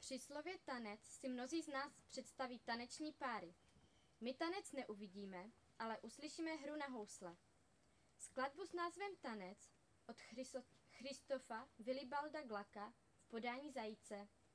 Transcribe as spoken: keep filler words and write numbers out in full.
Při slově tanec si mnozí z nás představí taneční páry. My tanec neuvidíme, ale uslyšíme hru na housle. Skladbu s názvem Tanec od Christofa Wilibalda Glacka v podání Zajíce